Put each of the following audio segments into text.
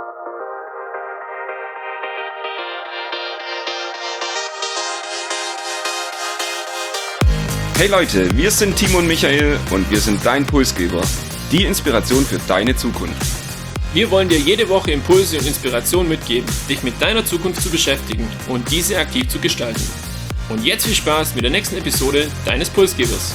Hey Leute, wir sind Timo und Michael und wir sind dein Pulsgeber, die Inspiration für deine Zukunft. Wir wollen dir jede Woche Impulse und Inspiration mitgeben, dich mit deiner Zukunft zu beschäftigen und diese aktiv zu gestalten. Und jetzt viel Spaß mit der nächsten Episode deines Pulsgebers.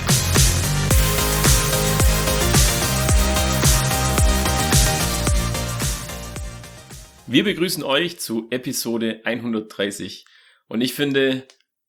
Wir begrüßen euch zu Episode 130 und ich finde,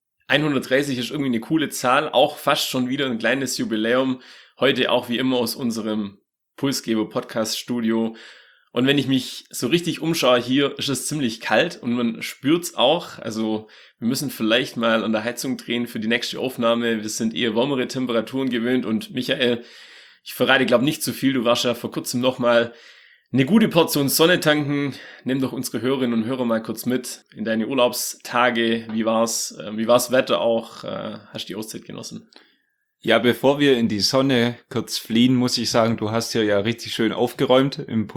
130 ist irgendwie eine coole Zahl, auch fast schon wieder ein kleines Jubiläum. Heute auch wie immer aus unserem Pulsgeber-Podcast-Studio. Und wenn ich mich so richtig umschaue, hier ist es ziemlich kalt und man spürt's auch. Also wir müssen vielleicht mal an der Heizung drehen für die nächste Aufnahme. Wir sind eher wärmere Temperaturen gewöhnt. Und Michael, ich verrate, glaube nicht zu viel. Du warst ja vor kurzem nochmal eine gute Portion Sonne tanken. Nimm doch unsere Hörerinnen und Hörer mal kurz mit in deine Urlaubstage. Wie war's? Wie war's Wetter auch? Hast du die Auszeit genossen? Ja, bevor wir in die Sonne kurz fliehen, muss ich sagen, du hast hier ja richtig schön aufgeräumt im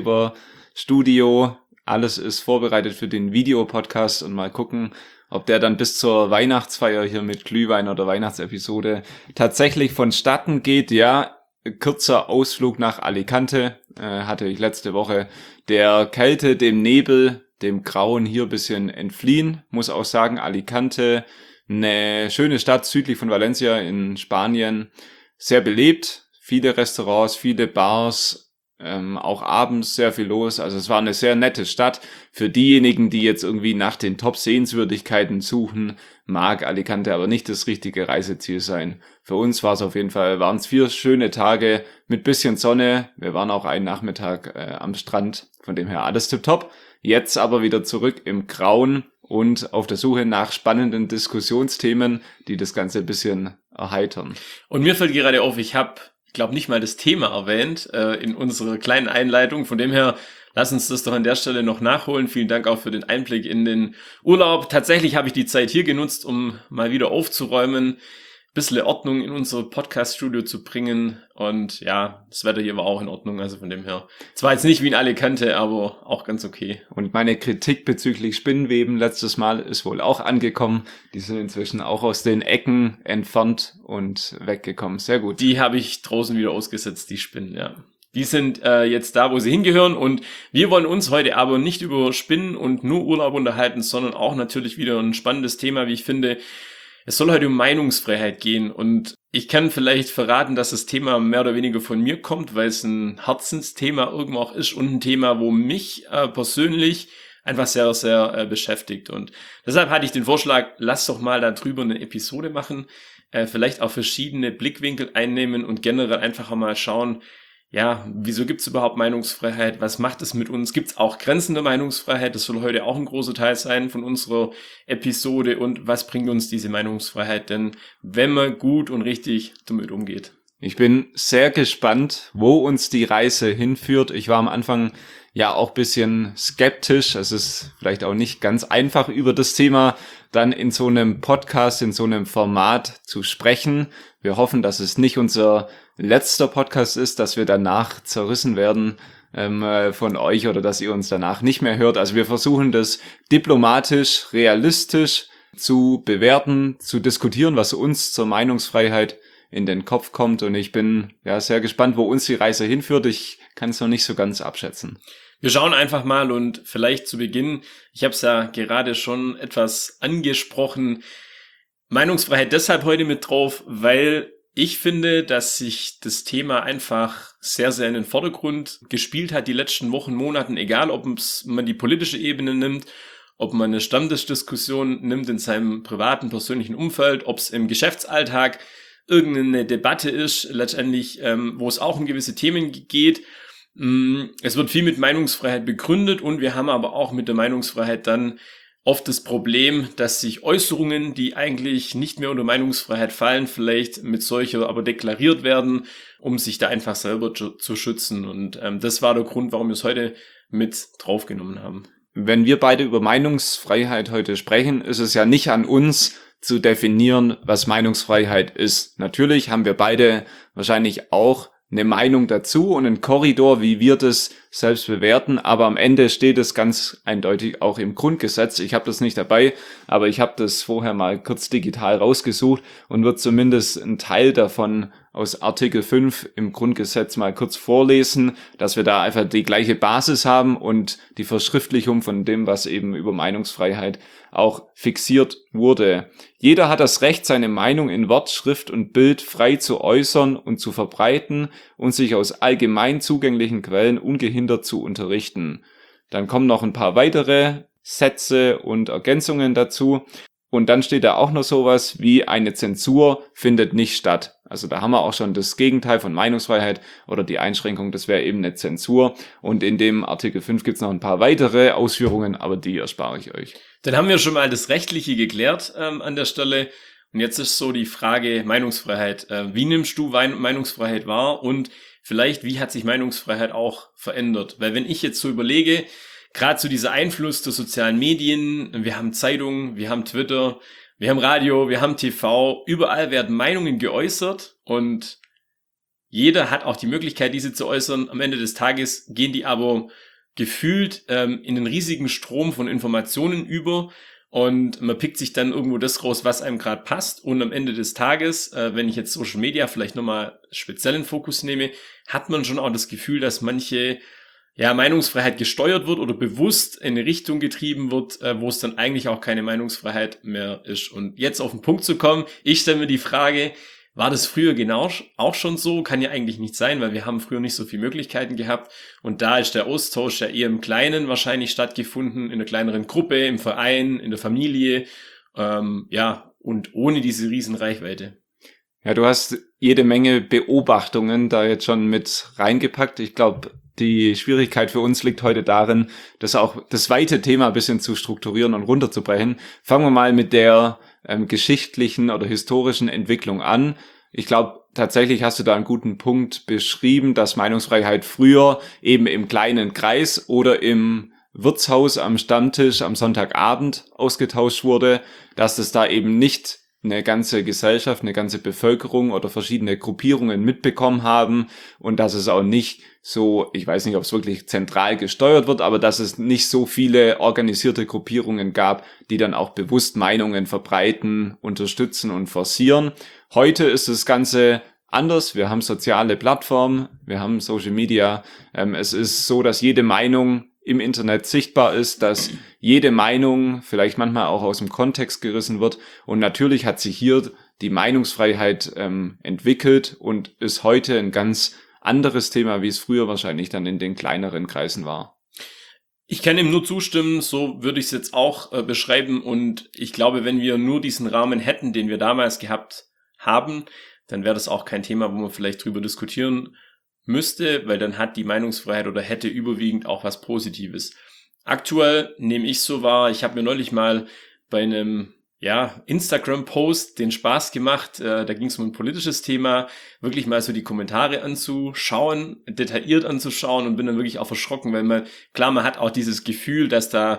Pulsgeber-Studio. Alles ist vorbereitet für den Videopodcast und mal gucken, ob der dann bis zur Weihnachtsfeier hier mit Glühwein oder Weihnachtsepisode tatsächlich vonstatten geht. Ja, kürzer Ausflug nach Alicante hatte ich letzte Woche. Der Kälte, dem Nebel, dem Grauen hier ein bisschen entfliehen. Muss auch sagen, Alicante, eine schöne Stadt südlich von Valencia in Spanien. Sehr belebt, viele Restaurants, viele Bars, auch abends sehr viel los. Also es war eine sehr nette Stadt. Für diejenigen, die jetzt irgendwie nach den Top-Sehenswürdigkeiten suchen, mag Alicante aber nicht das richtige Reiseziel sein. Für uns waren es 4 schöne Tage mit bisschen Sonne. Wir waren auch einen Nachmittag am Strand, von dem her alles tipptopp. Jetzt aber wieder zurück im Grauen und auf der Suche nach spannenden Diskussionsthemen, die das Ganze ein bisschen erheitern. Und mir fällt gerade auf, ich glaube nicht mal das Thema erwähnt in unserer kleinen Einleitung. Von dem her, lass uns das doch an der Stelle noch nachholen. Vielen Dank auch für den Einblick in den Urlaub. Tatsächlich habe ich die Zeit hier genutzt, um mal wieder aufzuräumen, ein bisschen Ordnung in unser Podcast-Studio zu bringen. Und ja, das Wetter hier war auch in Ordnung. Also von dem her, zwar jetzt nicht wie in Alicante, aber auch ganz okay. Und meine Kritik bezüglich Spinnenweben letztes Mal ist wohl auch angekommen. Die sind inzwischen auch aus den Ecken entfernt und weggekommen. Sehr gut. Die habe ich draußen wieder ausgesetzt, die Spinnen, ja. Die sind jetzt da, wo sie hingehören, und wir wollen uns heute aber nicht über Spinnen und nur Urlaub unterhalten, sondern auch natürlich wieder ein spannendes Thema, wie ich finde. Es soll heute um Meinungsfreiheit gehen, und ich kann vielleicht verraten, dass das Thema mehr oder weniger von mir kommt, weil es ein Herzensthema irgendwo auch ist und ein Thema, wo mich persönlich einfach sehr, sehr beschäftigt. Und deshalb hatte ich den Vorschlag, lass doch mal darüber eine Episode machen, vielleicht auch verschiedene Blickwinkel einnehmen und generell einfach mal schauen, ja, wieso gibt's überhaupt Meinungsfreiheit? Was macht es mit uns? Gibt's auch Grenzen der Meinungsfreiheit? Das soll heute auch ein großer Teil sein von unserer Episode. Und was bringt uns diese Meinungsfreiheit denn, wenn man gut und richtig damit umgeht? Ich bin sehr gespannt, wo uns die Reise hinführt. Ich war am Anfang ja auch ein bisschen skeptisch. Es ist vielleicht auch nicht ganz einfach, über das Thema dann in so einem Podcast, in so einem Format zu sprechen. Wir hoffen, dass es nicht unser letzter Podcast ist, dass wir danach zerrissen werden von euch oder dass ihr uns danach nicht mehr hört. Also wir versuchen das diplomatisch, realistisch zu bewerten, zu diskutieren, was uns zur Meinungsfreiheit in den Kopf kommt. Und ich bin ja sehr gespannt, wo uns die Reise hinführt. Ich kann es noch nicht so ganz abschätzen. Wir schauen einfach mal, und vielleicht zu Beginn, ich habe es ja gerade schon etwas angesprochen, Meinungsfreiheit deshalb heute mit drauf, weil ich finde, dass sich das Thema einfach sehr, sehr in den Vordergrund gespielt hat die letzten Wochen, Monaten, egal ob man die politische Ebene nimmt, ob man eine Stammtischdiskussion nimmt in seinem privaten, persönlichen Umfeld, ob es im Geschäftsalltag irgendeine Debatte ist, letztendlich, wo es auch um gewisse Themen geht. Es wird viel mit Meinungsfreiheit begründet, und wir haben aber auch mit der Meinungsfreiheit dann oft das Problem, dass sich Äußerungen, die eigentlich nicht mehr unter Meinungsfreiheit fallen, vielleicht mit solcher aber deklariert werden, um sich da einfach selber zu schützen. Und das war der Grund, warum wir es heute mit draufgenommen haben. Wenn wir beide über Meinungsfreiheit heute sprechen, ist es ja nicht an uns zu definieren, was Meinungsfreiheit ist. Natürlich haben wir beide wahrscheinlich auch eine Meinung dazu und einen Korridor, wie wir das selbst bewerten, aber am Ende steht es ganz eindeutig auch im Grundgesetz. Ich habe das nicht dabei, aber ich habe das vorher mal kurz digital rausgesucht und wird zumindest einen Teil davon aus Artikel 5 im Grundgesetz mal kurz vorlesen, dass wir da einfach die gleiche Basis haben und die Verschriftlichung von dem, was eben über Meinungsfreiheit auch fixiert wurde. Jeder hat das Recht, seine Meinung in Wort, Schrift und Bild frei zu äußern und zu verbreiten und sich aus allgemein zugänglichen Quellen ungehindert zu unterrichten. Dann kommen noch ein paar weitere Sätze und Ergänzungen dazu. Und dann steht da auch noch sowas wie eine Zensur findet nicht statt. Also da haben wir auch schon das Gegenteil von Meinungsfreiheit oder die Einschränkung, das wäre eben eine Zensur. Und in dem Artikel 5 gibt es noch ein paar weitere Ausführungen, aber die erspare ich euch. Dann haben wir schon mal das Rechtliche geklärt an der Stelle. Und jetzt ist so die Frage Meinungsfreiheit. Wie nimmst du Meinungsfreiheit wahr? Und vielleicht, wie hat sich Meinungsfreiheit auch verändert? Weil wenn ich jetzt so überlege, gerade so dieser Einfluss der sozialen Medien, wir haben Zeitungen, wir haben Twitter, wir haben Radio, wir haben TV, überall werden Meinungen geäußert und jeder hat auch die Möglichkeit, diese zu äußern. Am Ende des Tages gehen die aber gefühlt in einen riesigen Strom von Informationen über und man pickt sich dann irgendwo das raus, was einem gerade passt. Und am Ende des Tages, wenn ich jetzt Social Media vielleicht nochmal speziell in Fokus nehme, hat man schon auch das Gefühl, dass manche Meinungsfreiheit gesteuert wird oder bewusst in eine Richtung getrieben wird, wo es dann eigentlich auch keine Meinungsfreiheit mehr ist. Und jetzt auf den Punkt zu kommen, ich stelle mir die Frage, war das früher genau auch schon so? Kann ja eigentlich nicht sein, weil wir haben früher nicht so viele Möglichkeiten gehabt. Und da ist der Austausch ja eher im Kleinen wahrscheinlich stattgefunden, in einer kleineren Gruppe, im Verein, in der Familie, und ohne diese riesen Reichweite. Ja, du hast jede Menge Beobachtungen da jetzt schon mit reingepackt. Ich glaube, die Schwierigkeit für uns liegt heute darin, das auch das weite Thema ein bisschen zu strukturieren und runterzubrechen. Fangen wir mal mit der geschichtlichen oder historischen Entwicklung an. Ich glaube, tatsächlich hast du da einen guten Punkt beschrieben, dass Meinungsfreiheit früher eben im kleinen Kreis oder im Wirtshaus am Stammtisch am Sonntagabend ausgetauscht wurde, dass es da eben nicht eine ganze Gesellschaft, eine ganze Bevölkerung oder verschiedene Gruppierungen mitbekommen haben und dass es auch nicht so, ich weiß nicht, ob es wirklich zentral gesteuert wird, aber dass es nicht so viele organisierte Gruppierungen gab, die dann auch bewusst Meinungen verbreiten, unterstützen und forcieren. Heute ist das Ganze anders. Wir haben soziale Plattformen, wir haben Social Media. Es ist so, dass jede Meinung im Internet sichtbar ist, dass jede Meinung vielleicht manchmal auch aus dem Kontext gerissen wird. Und natürlich hat sich hier die Meinungsfreiheit entwickelt und ist heute ein ganz anderes Thema, wie es früher wahrscheinlich dann in den kleineren Kreisen war. Ich kann ihm nur zustimmen, so würde ich es jetzt auch beschreiben. Und ich glaube, wenn wir nur diesen Rahmen hätten, den wir damals gehabt haben, dann wäre das auch kein Thema, wo man vielleicht drüber diskutieren müsste, weil dann hat die Meinungsfreiheit oder hätte überwiegend auch was Positives. Aktuell nehme ich so wahr, ich habe mir neulich mal bei einem Instagram-Post den Spaß gemacht, da ging es um ein politisches Thema, wirklich mal so die Kommentare anzuschauen, detailliert anzuschauen und bin dann wirklich auch erschrocken, weil man hat auch dieses Gefühl, dass da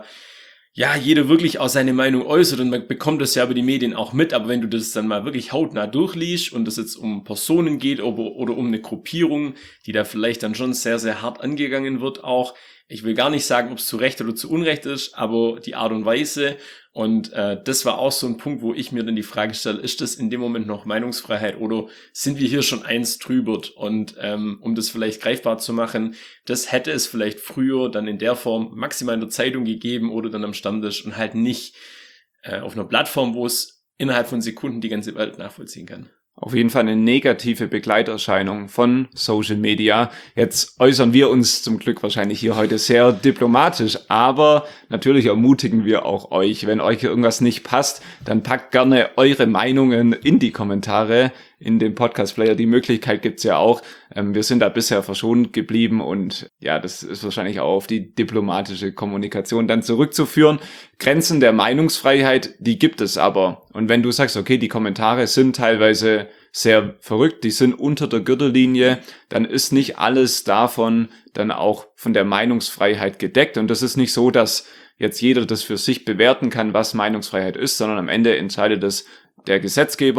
jeder wirklich auch seine Meinung äußert und man bekommt das ja über die Medien auch mit, aber wenn du das dann mal wirklich hautnah durchliest und es jetzt um Personen geht oder um eine Gruppierung, die da vielleicht dann schon sehr, sehr hart angegangen wird auch, ich will gar nicht sagen, ob es zu Recht oder zu Unrecht ist, aber die Art und Weise und das war auch so ein Punkt, wo ich mir dann die Frage stelle, ist das in dem Moment noch Meinungsfreiheit oder sind wir hier schon eins drüber? Und um das vielleicht greifbar zu machen, das hätte es vielleicht früher dann in der Form maximal in der Zeitung gegeben oder dann am Stammtisch und halt nicht auf einer Plattform, wo es innerhalb von Sekunden die ganze Welt nachvollziehen kann. Auf jeden Fall eine negative Begleiterscheinung von Social Media. Jetzt äußern wir uns zum Glück wahrscheinlich hier heute sehr diplomatisch, aber natürlich ermutigen wir auch euch, wenn euch irgendwas nicht passt, dann packt gerne eure Meinungen in die Kommentare in dem Podcast-Player. Die Möglichkeit gibt's ja auch. Wir sind da bisher verschont geblieben und das ist wahrscheinlich auch auf die diplomatische Kommunikation dann zurückzuführen. Grenzen der Meinungsfreiheit, die gibt es aber. Und wenn du sagst, okay, die Kommentare sind teilweise sehr verrückt, die sind unter der Gürtellinie, dann ist nicht alles davon dann auch von der Meinungsfreiheit gedeckt. Und das ist nicht so, dass jetzt jeder das für sich bewerten kann, was Meinungsfreiheit ist, sondern am Ende entscheidet es der Gesetzgeber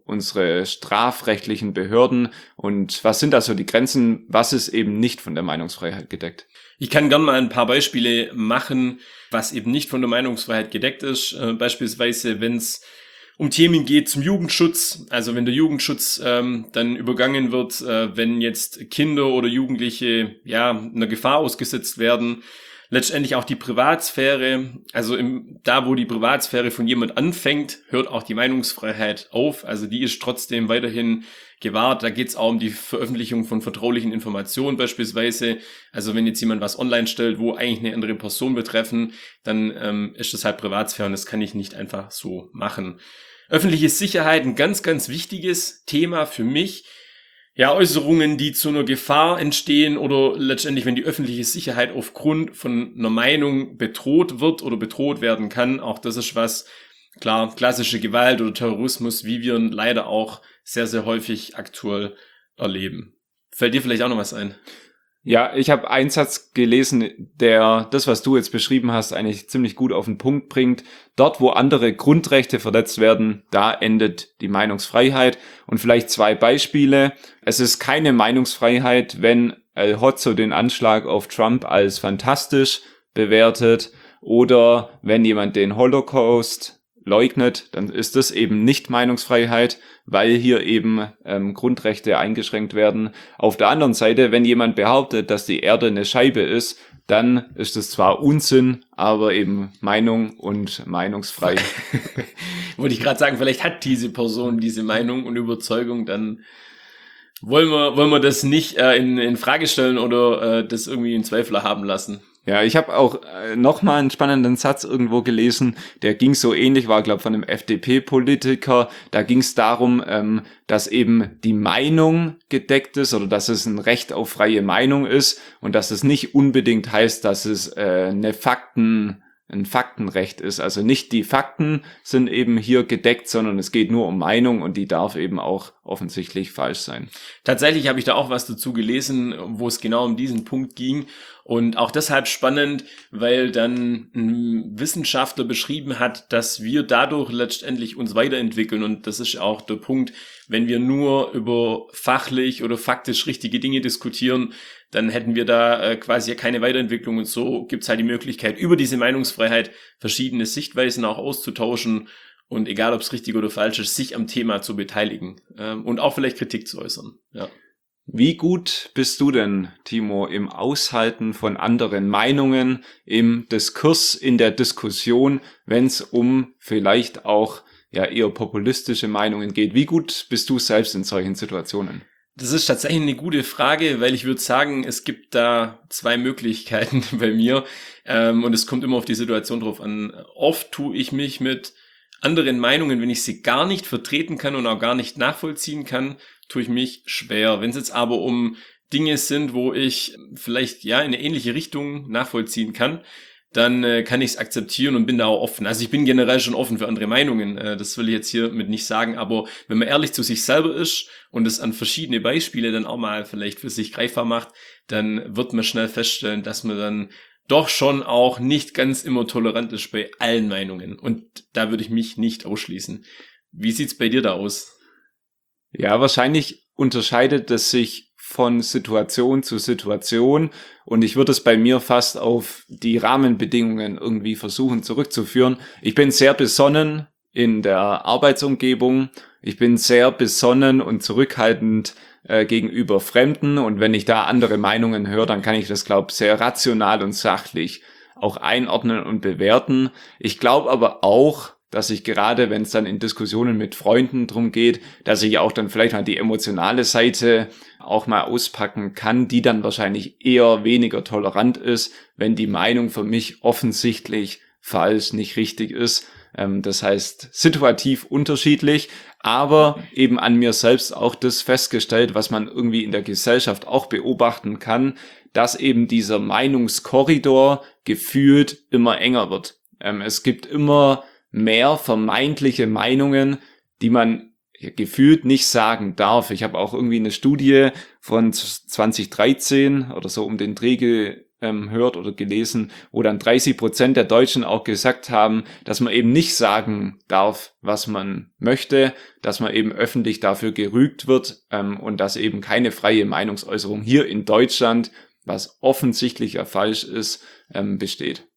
unsere strafrechtlichen Behörden und was sind da so die Grenzen, was ist eben nicht von der Meinungsfreiheit gedeckt? Ich kann gern mal ein paar Beispiele machen, was eben nicht von der Meinungsfreiheit gedeckt ist. Beispielsweise, wenn es um Themen geht zum Jugendschutz, also wenn der Jugendschutz dann übergangen wird, wenn jetzt Kinder oder Jugendliche einer Gefahr ausgesetzt werden, letztendlich auch die Privatsphäre, also da, wo die Privatsphäre von jemand anfängt, hört auch die Meinungsfreiheit auf. Also die ist trotzdem weiterhin gewahrt. Da geht es auch um die Veröffentlichung von vertraulichen Informationen beispielsweise. Also wenn jetzt jemand was online stellt, wo eigentlich eine andere Person betreffen, dann ist das halt Privatsphäre und das kann ich nicht einfach so machen. Öffentliche Sicherheit, ein ganz, ganz wichtiges Thema für mich. Ja, Äußerungen, die zu einer Gefahr entstehen oder letztendlich, wenn die öffentliche Sicherheit aufgrund von einer Meinung bedroht wird oder bedroht werden kann, auch das ist was, klar, klassische Gewalt oder Terrorismus, wie wir ihn leider auch sehr, sehr häufig aktuell erleben. Fällt dir vielleicht auch noch was ein? Ja, ich habe einen Satz gelesen, der das, was du jetzt beschrieben hast, eigentlich ziemlich gut auf den Punkt bringt. Dort, wo andere Grundrechte verletzt werden, da endet die Meinungsfreiheit. Und vielleicht 2 Beispiele. Es ist keine Meinungsfreiheit, wenn El Hotzo den Anschlag auf Trump als fantastisch bewertet oder wenn jemand den Holocaust leugnet, dann ist das eben nicht Meinungsfreiheit, weil hier eben Grundrechte eingeschränkt werden. Auf der anderen Seite, wenn jemand behauptet, dass die Erde eine Scheibe ist, dann ist es zwar Unsinn, aber eben Meinung und meinungsfrei. Wollte ich gerade sagen, vielleicht hat diese Person diese Meinung und Überzeugung, dann wollen wir das nicht in Frage stellen oder das irgendwie in Zweifel haben lassen. Ja, ich habe auch nochmal einen spannenden Satz irgendwo gelesen, der ging so ähnlich, war glaube von einem FDP-Politiker, da ging es darum, dass eben die Meinung gedeckt ist oder dass es ein Recht auf freie Meinung ist und dass es nicht unbedingt heißt, dass es ein Faktenrecht ist. Also nicht die Fakten sind eben hier gedeckt, sondern es geht nur um Meinung und die darf eben auch offensichtlich falsch sein. Tatsächlich habe ich da auch was dazu gelesen, wo es genau um diesen Punkt ging. Und auch deshalb spannend, weil dann ein Wissenschaftler beschrieben hat, dass wir dadurch letztendlich uns weiterentwickeln. Und das ist auch der Punkt, wenn wir nur über fachlich oder faktisch richtige Dinge diskutieren, dann hätten wir da quasi ja keine Weiterentwicklung. Und so gibt's halt die Möglichkeit, über diese Meinungsfreiheit verschiedene Sichtweisen auch auszutauschen und egal, ob es richtig oder falsch ist, sich am Thema zu beteiligen und auch vielleicht Kritik zu äußern. Ja. Wie gut bist du denn, Timo, im Aushalten von anderen Meinungen, im Diskurs, in der Diskussion, wenn es um vielleicht auch eher populistische Meinungen geht? Wie gut bist du selbst in solchen Situationen? Das ist tatsächlich eine gute Frage, weil ich würde sagen, es gibt da 2 Möglichkeiten bei mir und es kommt immer auf die Situation drauf an. Oft tue ich mich mit anderen Meinungen, wenn ich sie gar nicht vertreten kann und auch gar nicht nachvollziehen kann, tue ich mich schwer. Wenn es jetzt aber um Dinge sind, wo ich vielleicht in eine ähnliche Richtung nachvollziehen kann, dann kann ich es akzeptieren und bin da auch offen. Also ich bin generell schon offen für andere Meinungen. Das will ich jetzt hiermit nicht sagen, aber wenn man ehrlich zu sich selber ist und es an verschiedene Beispiele dann auch mal vielleicht für sich greifbar macht, dann wird man schnell feststellen, dass man dann doch schon auch nicht ganz immer tolerant ist bei allen Meinungen. Und da würde ich mich nicht ausschließen. Wie sieht's bei dir da aus? Ja, wahrscheinlich unterscheidet es sich von Situation zu Situation und ich würde es bei mir fast auf die Rahmenbedingungen irgendwie versuchen zurückzuführen. Ich bin sehr besonnen in der Arbeitsumgebung. Ich bin sehr besonnen und zurückhaltend gegenüber Fremden und wenn ich da andere Meinungen höre, dann kann ich das, glaube ich, sehr rational und sachlich auch einordnen und bewerten. Ich glaube aber auch, dass ich gerade, wenn es dann in Diskussionen mit Freunden drum geht, dass ich auch dann vielleicht mal die emotionale Seite auch mal auspacken kann, die dann wahrscheinlich eher weniger tolerant ist, wenn die Meinung für mich offensichtlich falsch, nicht richtig ist. Das heißt, situativ unterschiedlich, aber eben an mir selbst auch das festgestellt, was man irgendwie in der Gesellschaft auch beobachten kann, dass eben dieser Meinungskorridor gefühlt immer enger wird. Es gibt immer mehr vermeintliche Meinungen, die man gefühlt nicht sagen darf. Ich habe auch irgendwie eine Studie von 2013 oder so um den Dreh gehört oder gelesen, wo dann 30% der Deutschen auch gesagt haben, dass man eben nicht sagen darf, was man möchte, dass man eben öffentlich dafür gerügt wird und dass eben keine freie Meinungsäußerung hier in Deutschland, was offensichtlich ja falsch ist, besteht.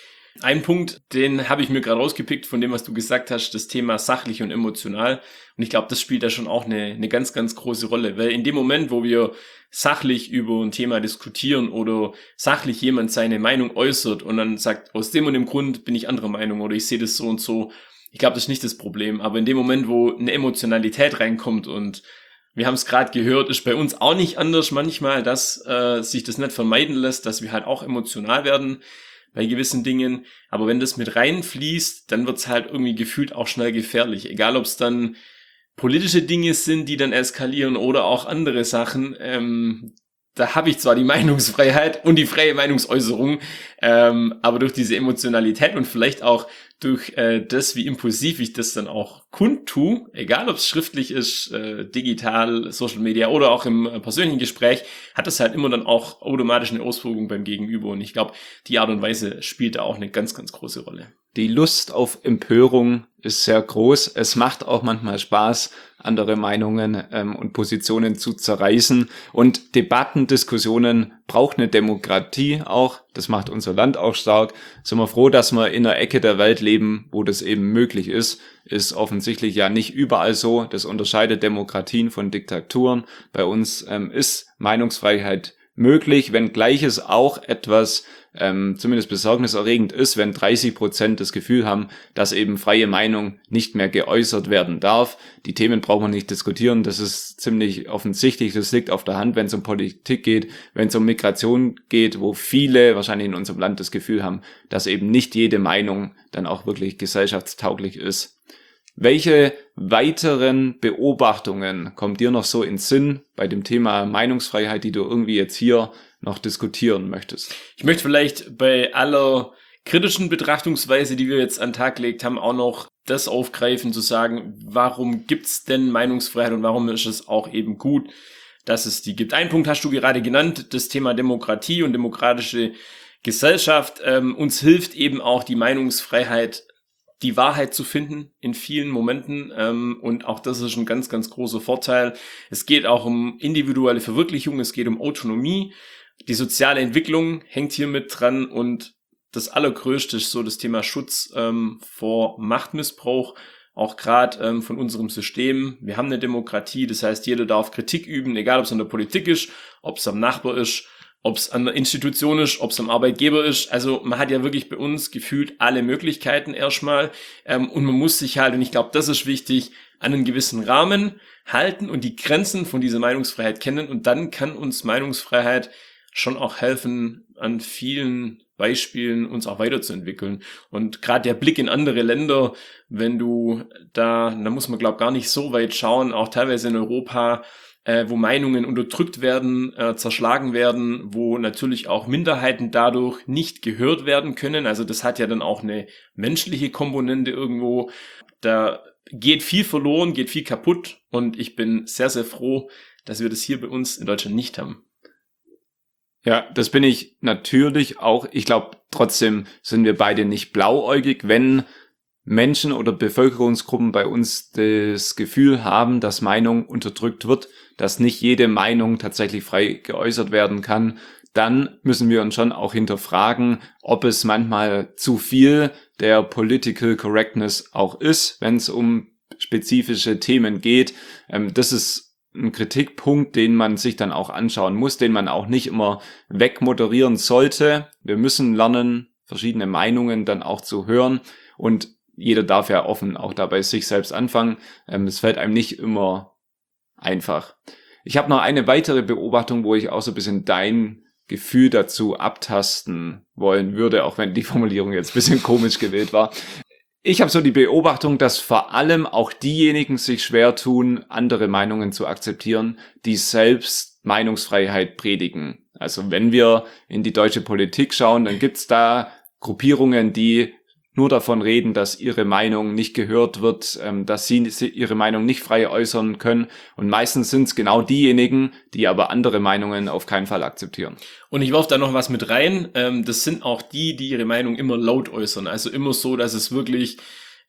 Ein Punkt, den habe ich mir gerade rausgepickt von dem, was du gesagt hast, das Thema sachlich und emotional. Und ich glaube, das spielt da schon auch eine ganz, ganz große Rolle. Weil in dem Moment, wo wir sachlich über ein Thema diskutieren oder sachlich jemand seine Meinung äußert und dann sagt, aus dem und dem Grund bin ich anderer Meinung oder ich sehe das so und so, ich glaube, das ist nicht das Problem. Aber in dem Moment, wo eine Emotionalität reinkommt und wir haben es gerade gehört, ist bei uns auch nicht anders manchmal, dass sich das nicht vermeiden lässt, dass wir halt auch emotional werden bei gewissen Dingen, aber wenn das mit reinfließt, dann wird's halt irgendwie gefühlt auch schnell gefährlich, egal ob es dann politische Dinge sind, die dann eskalieren oder auch andere Sachen, da habe ich zwar die Meinungsfreiheit und die freie Meinungsäußerung, aber durch diese Emotionalität und vielleicht auch durch das, wie impulsiv ich das dann auch kundtue, egal ob es schriftlich ist, digital, Social Media oder auch im persönlichen Gespräch, hat das halt immer dann auch automatisch eine Auswirkung beim Gegenüber. Und ich glaube, die Art und Weise spielt da auch eine ganz, ganz große Rolle. Die Lust auf Empörung ist sehr groß. Es macht auch manchmal Spaß, andere Meinungen und Positionen zu zerreißen. Und Debatten, Diskussionen braucht eine Demokratie auch. Das macht unser Land auch stark. Sind wir froh, dass wir in einer Ecke der Welt leben, wo das eben möglich ist. Ist offensichtlich ja nicht überall so. Das unterscheidet Demokratien von Diktaturen. Bei uns ist Meinungsfreiheit möglich, wenngleich es auch etwas zumindest besorgniserregend ist, wenn 30% das Gefühl haben, dass eben freie Meinung nicht mehr geäußert werden darf. Die Themen braucht man nicht diskutieren, das ist ziemlich offensichtlich, das liegt auf der Hand, wenn es um Politik geht, wenn es um Migration geht, wo viele wahrscheinlich in unserem Land das Gefühl haben, dass eben nicht jede Meinung dann auch wirklich gesellschaftstauglich ist. Welche weiteren Beobachtungen kommen dir noch so in Sinn bei dem Thema Meinungsfreiheit, die du irgendwie jetzt hier noch diskutieren möchtest? Ich möchte vielleicht bei aller kritischen Betrachtungsweise, die wir jetzt an den Tag gelegt haben, auch noch das aufgreifen, zu sagen, warum gibt's denn Meinungsfreiheit und warum ist es auch eben gut, dass es die gibt. Einen Punkt hast du gerade genannt, das Thema Demokratie und demokratische Gesellschaft. Uns hilft eben auch die Meinungsfreiheit, die Wahrheit zu finden in vielen Momenten, und auch das ist ein ganz, ganz großer Vorteil. Es geht auch um individuelle Verwirklichung, es geht um Autonomie, die soziale Entwicklung hängt hier mit dran und das Allergrößte ist so das Thema Schutz vor Machtmissbrauch, auch gerade von unserem System. Wir haben eine Demokratie, das heißt, jeder darf Kritik üben, egal ob es an der Politik ist, ob es am Nachbar ist, ob es an der Institution ist, ob es am Arbeitgeber ist. Also man hat ja wirklich bei uns gefühlt alle Möglichkeiten erstmal. Und man muss sich halt, und ich glaube, das ist wichtig, an einen gewissen Rahmen halten und die Grenzen von dieser Meinungsfreiheit kennen. Und dann kann uns Meinungsfreiheit schon auch helfen, an vielen Beispielen uns auch weiterzuentwickeln. Und gerade der Blick in andere Länder, wenn du da muss man, glaube ich, gar nicht so weit schauen, auch teilweise in Europa, wo Meinungen unterdrückt werden, zerschlagen werden, wo natürlich auch Minderheiten dadurch nicht gehört werden können. Also das hat ja dann auch eine menschliche Komponente irgendwo. Da geht viel verloren, geht viel kaputt und ich bin sehr, sehr froh, dass wir das hier bei uns in Deutschland nicht haben. Ja, das bin ich natürlich auch. Ich glaube, trotzdem sind wir beide nicht blauäugig, wenn Menschen oder Bevölkerungsgruppen bei uns das Gefühl haben, dass Meinung unterdrückt wird, dass nicht jede Meinung tatsächlich frei geäußert werden kann, dann müssen wir uns schon auch hinterfragen, ob es manchmal zu viel der Political Correctness auch ist, wenn es um spezifische Themen geht. Das ist ein Kritikpunkt, den man sich dann auch anschauen muss, den man auch nicht immer wegmoderieren sollte. Wir müssen lernen, verschiedene Meinungen dann auch zu hören und jeder darf ja offen auch dabei sich selbst anfangen. Es fällt einem nicht immer einfach. Ich habe noch eine weitere Beobachtung, wo ich auch so ein bisschen dein Gefühl dazu abtasten wollen würde, auch wenn die Formulierung jetzt ein bisschen komisch gewählt war. Ich habe so die Beobachtung, dass vor allem auch diejenigen sich schwer tun, andere Meinungen zu akzeptieren, die selbst Meinungsfreiheit predigen. Also wenn wir in die deutsche Politik schauen, dann gibt's da Gruppierungen, die nur davon reden, dass ihre Meinung nicht gehört wird, dass sie ihre Meinung nicht frei äußern können. Und meistens sind es genau diejenigen, die aber andere Meinungen auf keinen Fall akzeptieren. Und ich werfe da noch was mit rein. Das sind auch die ihre Meinung immer laut äußern. Also immer so, dass es wirklich,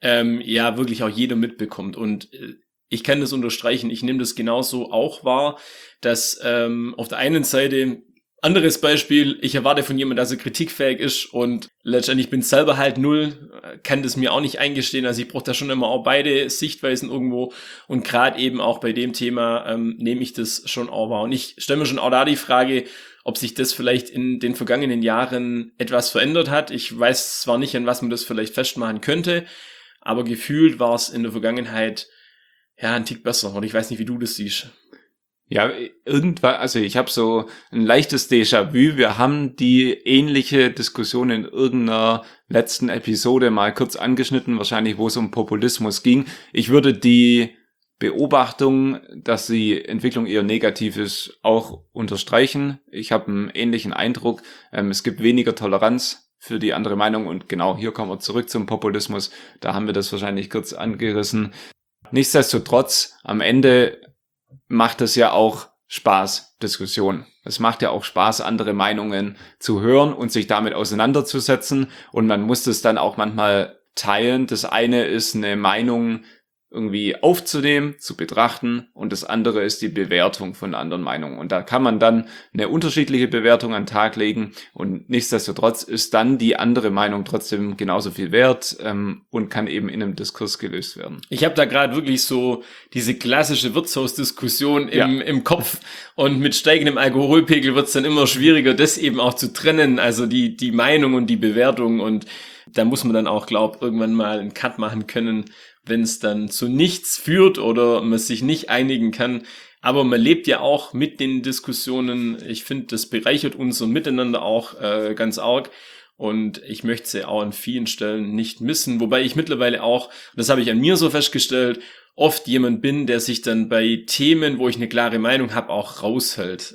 wirklich auch jeder mitbekommt. Und ich kann das unterstreichen. Ich nehme das genauso auch wahr, dass auf der einen Seite, anderes Beispiel, ich erwarte von jemandem, dass er kritikfähig ist und letztendlich bin selber halt null, kann das mir auch nicht eingestehen, also ich brauche da schon immer auch beide Sichtweisen irgendwo und gerade eben auch bei dem Thema nehme ich das schon auch wahr und ich stelle mir schon auch da die Frage, ob sich das vielleicht in den vergangenen Jahren etwas verändert hat. Ich weiß zwar nicht, an was man das vielleicht festmachen könnte, aber gefühlt war es in der Vergangenheit ein Tick besser und ich weiß nicht, wie du das siehst. Ja, irgendwann, also ich habe so ein leichtes Déjà-vu. Wir haben die ähnliche Diskussion in irgendeiner letzten Episode mal kurz angeschnitten, wahrscheinlich wo es um Populismus ging. Ich würde die Beobachtung, dass die Entwicklung eher negativ ist, auch unterstreichen. Ich habe einen ähnlichen Eindruck. Es gibt weniger Toleranz für die andere Meinung und genau, hier kommen wir zurück zum Populismus. Da haben wir das wahrscheinlich kurz angerissen. Nichtsdestotrotz, am Ende macht es ja auch Spaß, Diskussion. Es macht ja auch Spaß, andere Meinungen zu hören und sich damit auseinanderzusetzen. Und man muss das dann auch manchmal teilen. Das eine ist eine Meinung irgendwie aufzunehmen, zu betrachten und das andere ist die Bewertung von anderen Meinungen. Und da kann man dann eine unterschiedliche Bewertung an den Tag legen und nichtsdestotrotz ist dann die andere Meinung trotzdem genauso viel wert und kann eben in einem Diskurs gelöst werden. Ich habe da gerade wirklich so diese klassische Wirtshausdiskussion im Kopf und mit steigendem Alkoholpegel wird es dann immer schwieriger, das eben auch zu trennen, also die Meinung und die Bewertung und da muss man dann auch, irgendwann mal einen Cut machen können, wenn es dann zu nichts führt oder man sich nicht einigen kann. Aber man lebt ja auch mit den Diskussionen. Ich finde, das bereichert unser Miteinander auch ganz arg. Und ich möchte sie auch an vielen Stellen nicht missen. Wobei ich mittlerweile auch, das habe ich an mir so festgestellt, oft jemand bin, der sich dann bei Themen, wo ich eine klare Meinung habe, auch raushält.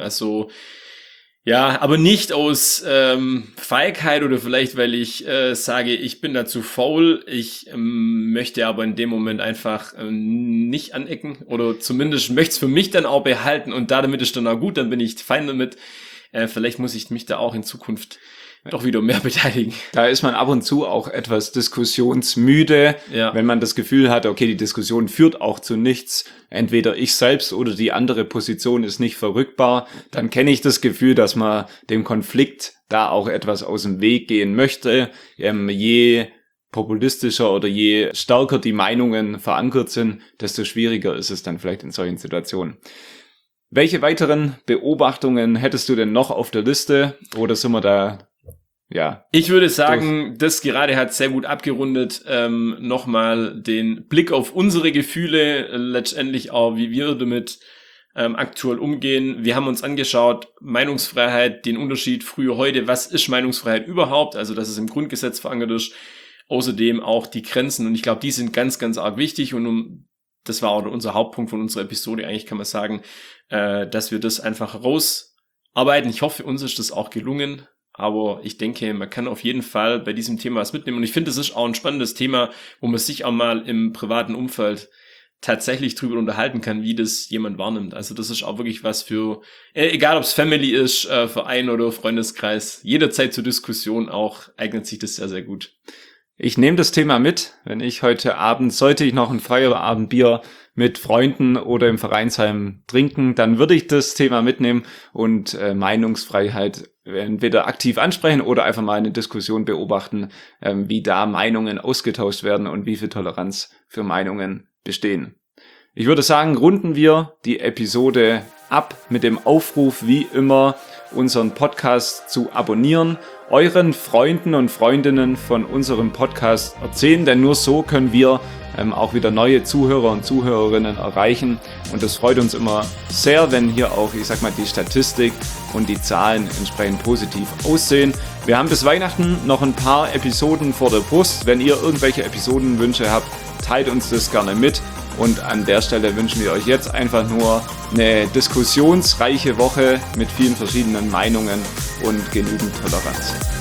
Aber nicht aus Feigheit oder vielleicht, weil ich sage, ich bin da zu faul. Ich möchte aber in dem Moment einfach nicht anecken oder zumindest möchte es für mich dann auch behalten und damit ist dann auch gut, dann bin ich fein damit. Vielleicht muss ich mich da auch in Zukunft doch wieder mehr beteiligen. Da ist man ab und zu auch etwas diskussionsmüde, wenn man das Gefühl hat, okay, die Diskussion führt auch zu nichts. Entweder ich selbst oder die andere Position ist nicht verrückbar. Dann kenne ich das Gefühl, dass man dem Konflikt da auch etwas aus dem Weg gehen möchte. Je populistischer oder je stärker die Meinungen verankert sind, desto schwieriger ist es dann vielleicht in solchen Situationen. Welche weiteren Beobachtungen hättest du denn noch auf der Liste? Oder sind wir da... Ja. Ich würde sagen, das gerade hat sehr gut abgerundet, nochmal den Blick auf unsere Gefühle, letztendlich auch, wie wir damit aktuell umgehen. Wir haben uns angeschaut, Meinungsfreiheit, den Unterschied früher, heute, was ist Meinungsfreiheit überhaupt, also dass es im Grundgesetz verankert ist, außerdem auch die Grenzen und ich glaube, die sind ganz, ganz arg wichtig und das war auch unser Hauptpunkt von unserer Episode, eigentlich kann man sagen, dass wir das einfach herausarbeiten. Ich hoffe, uns ist das auch gelungen. Aber ich denke, man kann auf jeden Fall bei diesem Thema was mitnehmen. Und ich finde, das ist auch ein spannendes Thema, wo man sich auch mal im privaten Umfeld tatsächlich drüber unterhalten kann, wie das jemand wahrnimmt. Also das ist auch wirklich was für, egal ob es Family ist, Verein oder Freundeskreis, jederzeit zur Diskussion auch eignet sich das sehr, sehr gut. Ich nehme das Thema mit, wenn ich heute Abend, sollte ich noch ein Feierabendbier mit Freunden oder im Vereinsheim trinken, dann würde ich das Thema mitnehmen und Meinungsfreiheit entweder aktiv ansprechen oder einfach mal eine Diskussion beobachten, wie da Meinungen ausgetauscht werden und wie viel Toleranz für Meinungen bestehen. Ich würde sagen, runden wir die Episode ab mit dem Aufruf, wie immer, unseren Podcast zu abonnieren, euren Freunden und Freundinnen von unserem Podcast erzählen, denn nur so können wir auch wieder neue Zuhörer und Zuhörerinnen erreichen und das freut uns immer sehr, wenn hier auch, die Statistik und die Zahlen entsprechend positiv aussehen. Wir haben bis Weihnachten noch ein paar Episoden vor der Brust. Wenn ihr irgendwelche Episodenwünsche habt, teilt uns das gerne mit. Und an der Stelle wünschen wir euch jetzt einfach nur eine diskussionsreiche Woche mit vielen verschiedenen Meinungen und genügend Toleranz.